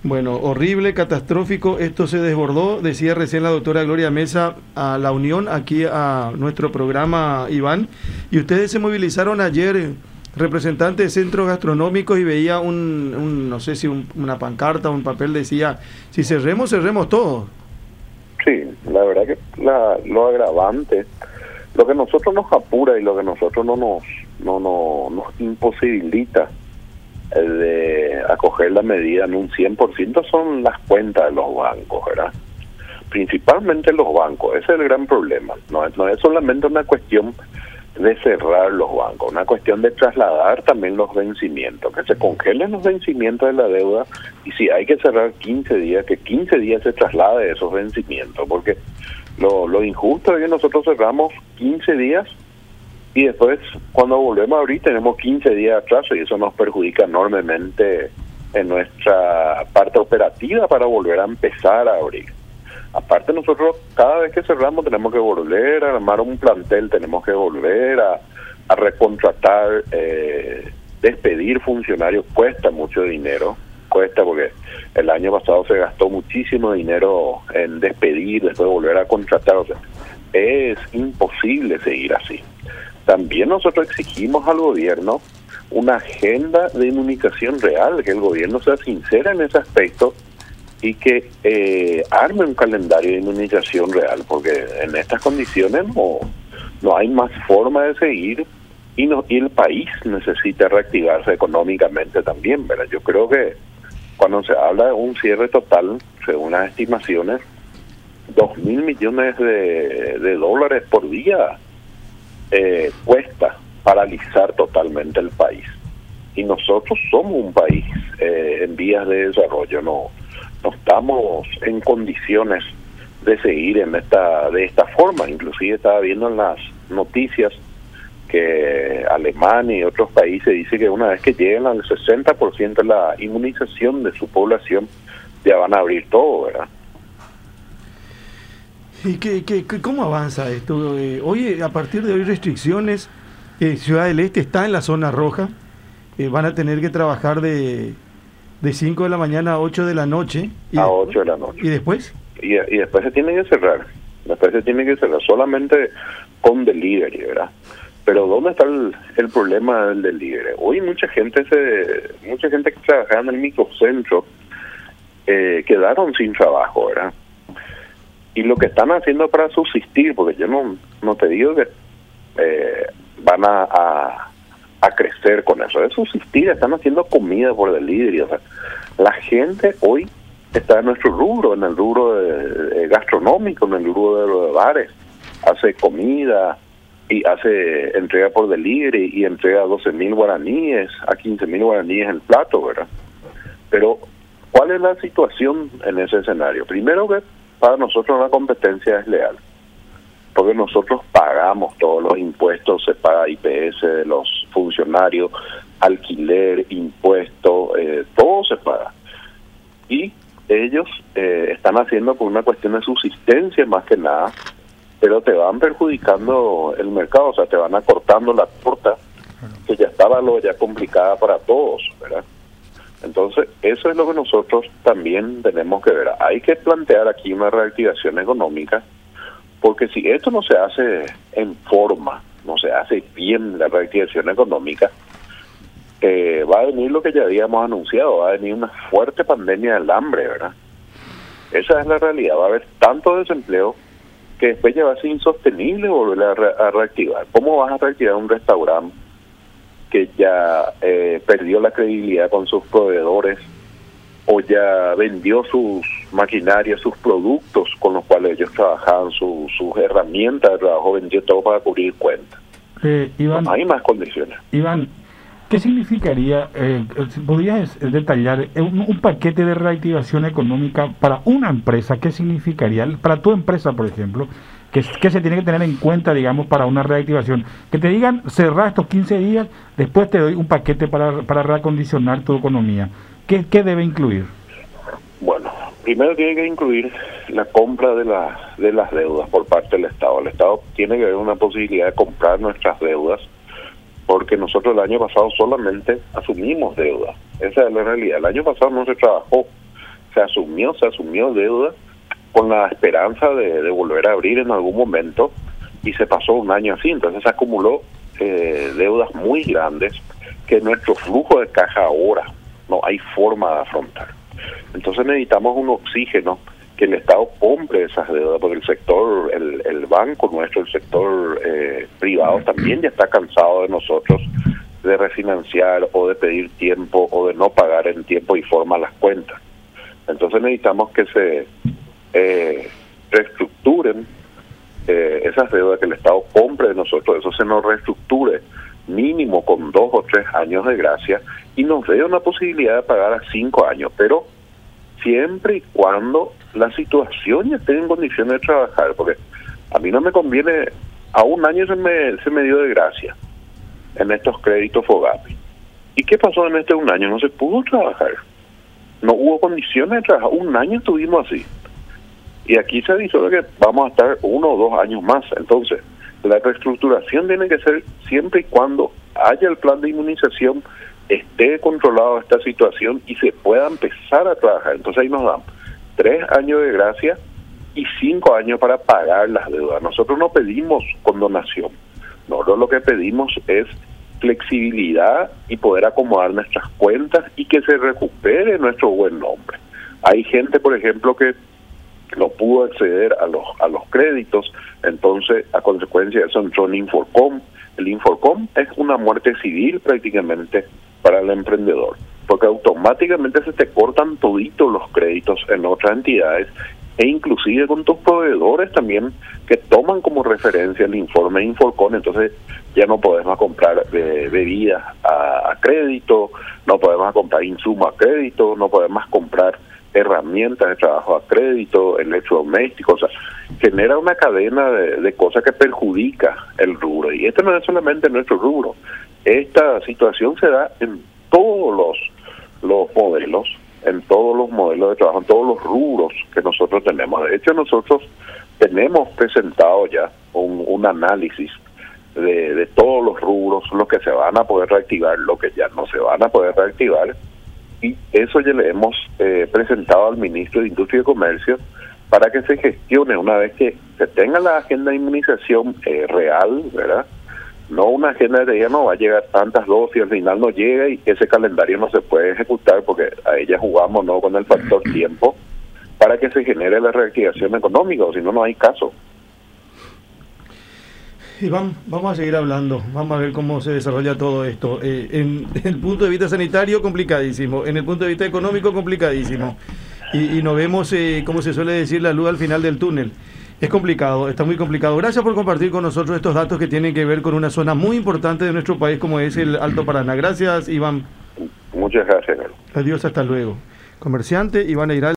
Bueno, horrible, catastrófico, esto se desbordó, decía recién la doctora Gloria Mesa a la Unión, aquí a nuestro programa, Iván, y ustedes se movilizaron ayer, representantes de centros gastronómicos, y veía no sé si una pancarta, un papel, decía, si cerremos, cerremos todo. Sí, la verdad que lo agravante, lo que nosotros nos apura y lo que nosotros nos imposibilita de acoger la medida en un 100% son las cuentas de los bancos, ¿verdad? Principalmente los bancos, ese es el gran problema. No es solamente una cuestión de cerrar los bancos, una cuestión de trasladar también los vencimientos, que se congelen los vencimientos de la deuda, y si hay que cerrar 15 días, que 15 días se traslade esos vencimientos, porque lo injusto es que nosotros cerramos 15 días y después, cuando volvemos a abrir, tenemos 15 días de atraso, y eso nos perjudica enormemente en nuestra parte operativa para volver a empezar a abrir. Aparte, nosotros cada vez que cerramos tenemos que volver a armar un plantel, tenemos que volver a recontratar, despedir funcionarios, cuesta mucho dinero, cuesta porque el año pasado se gastó muchísimo dinero en despedir, después volver a contratar, o sea, es imposible seguir así. También nosotros exigimos al gobierno una agenda de inmunización real, que el gobierno sea sincero en ese aspecto y que arme un calendario de inmunización real, porque en estas condiciones no hay más forma de seguir, y el país necesita reactivarse económicamente también, ¿verdad? Yo creo que cuando se habla de un cierre total, según las estimaciones, 2.000 millones de dólares por día cuesta paralizar totalmente el país. Y nosotros somos un país en vías de desarrollo, no estamos en condiciones de seguir de esta forma. Inclusive estaba viendo en las noticias que Alemania y otros países dicen que una vez que lleguen al 60% de la inmunización de su población, ya van a abrir todo, ¿verdad? ¿Y cómo avanza esto? Hoy, a partir de hoy, restricciones, Ciudad del Este está en la zona roja, van a tener que trabajar de 5 de la mañana a 8 de la noche. A 8 de la noche. ¿Y después? Y después se tiene que cerrar. Después se tiene que cerrar solamente con delivery, ¿verdad? Pero ¿dónde está el problema del delivery? Hoy mucha gente que trabajaba en el microcentro quedaron sin trabajo, ¿verdad? Y lo que están haciendo para subsistir, porque yo no te digo que van a crecer con eso, de subsistir, están haciendo comida por delivery. O sea, la gente hoy está en nuestro rubro, en el rubro gastronómico, en el rubro de bares, hace comida y hace entrega por delivery y entrega 12.000 guaraníes, a 15.000 guaraníes el plato, ¿verdad? Pero, ¿cuál es la situación en ese escenario? Primero, que para nosotros la competencia es leal, porque nosotros pagamos todos los impuestos, se paga IPS de los funcionarios, alquiler, impuestos, todo se paga. Y ellos están haciendo por una cuestión de subsistencia más que nada, pero te van perjudicando el mercado, o sea, te van acortando la torta, que ya estaba ya complicada para todos, ¿verdad? Entonces, eso es lo que nosotros también tenemos que ver. Hay que plantear aquí una reactivación económica, porque si esto no se hace en forma, no se hace bien la reactivación económica, va a venir lo que ya habíamos anunciado, va a venir una fuerte pandemia del hambre, ¿verdad? Esa es la realidad, va a haber tanto desempleo que después ya va a ser insostenible volver a reactivar. ¿Cómo vas a reactivar un restaurante que ya perdió la credibilidad con sus proveedores, o ya vendió sus maquinarias, sus productos con los cuales ellos trabajaban, sus herramientas de trabajo, vendió todo para cubrir cuentas? Iván, no hay más condiciones. Iván, ¿qué significaría, podrías detallar un paquete de reactivación económica para una empresa? ¿Qué significaría para tu empresa, por ejemplo? ¿Qué se tiene que tener en cuenta, digamos, para una reactivación? Que te digan, cerrar estos 15 días, después te doy un paquete para reacondicionar tu economía. ¿Qué debe incluir? Bueno, primero tiene que incluir la compra de las deudas por parte del Estado. El Estado tiene que ver una posibilidad de comprar nuestras deudas, porque nosotros el año pasado solamente asumimos deuda. Esa es la realidad. El año pasado no se trabajó se asumió deuda con la esperanza de volver a abrir en algún momento, y se pasó un año así. Entonces se acumuló deudas muy grandes que nuestro flujo de caja ahora no hay forma de afrontar. Entonces necesitamos un oxígeno, que el Estado compre esas deudas, porque el sector, el banco nuestro, el sector privado también ya está cansado de nosotros de refinanciar o de pedir tiempo o de no pagar en tiempo y forma las cuentas. Entonces necesitamos que se reestructuren esas deudas, que el Estado compre de nosotros, eso se nos reestructure mínimo con 2 o 3 años de gracia y nos dé una posibilidad de pagar a 5 años, pero siempre y cuando la situación ya esté en condiciones de trabajar, porque a mí no me conviene, a un año se me dio de gracia en estos créditos FOGAPE. ¿Y qué pasó en un año? No se pudo trabajar, no hubo condiciones de trabajar, un año estuvimos así. Y aquí se avisó de que vamos a estar 1 o 2 años más. Entonces, la reestructuración tiene que ser siempre y cuando haya el plan de inmunización, esté controlado esta situación y se pueda empezar a trabajar. Entonces ahí nos dan 3 años de gracia y 5 años para pagar las deudas. Nosotros no pedimos condonación. Nosotros lo que pedimos es flexibilidad y poder acomodar nuestras cuentas y que se recupere nuestro buen nombre. Hay gente, por ejemplo, que no pudo acceder a los créditos, entonces a consecuencia de eso entró en Inforcom. El Inforcom es una muerte civil prácticamente para el emprendedor, porque automáticamente se te cortan toditos los créditos en otras entidades, e inclusive con tus proveedores también, que toman como referencia el informe de Inforcom. Entonces ya no podés más comprar bebidas a crédito, no podés más comprar insumos a crédito, no podés más comprar herramientas de trabajo a crédito, electrodomésticos. O sea, genera una cadena de cosas que perjudica el rubro, y esto no es solamente nuestro rubro. Esta situación se da en todos los modelos, en todos los modelos de trabajo, en todos los rubros que nosotros tenemos. De hecho, nosotros tenemos presentado ya un análisis de todos los rubros, los que se van a poder reactivar, los que ya no se van a poder reactivar, y eso ya le hemos presentado al ministro de Industria y Comercio para que se gestione una vez que se tenga la agenda de inmunización real, ¿verdad? No una agenda de ella no va a llegar tantas dosis, al final no llega y ese calendario no se puede ejecutar porque a ella jugamos no con el factor tiempo para que se genere la reactivación económica, o si no, no hay caso. Iván, vamos a seguir hablando, vamos a ver cómo se desarrolla todo esto. En el punto de vista sanitario, complicadísimo. En el punto de vista económico, complicadísimo. Y no vemos, como se suele decir, la luz al final del túnel. Es complicado, está muy complicado. Gracias por compartir con nosotros estos datos que tienen que ver con una zona muy importante de nuestro país, como es el Alto Paraná. Gracias, Iván. Muchas gracias. Adiós, hasta luego. Comerciante Iván Eiral.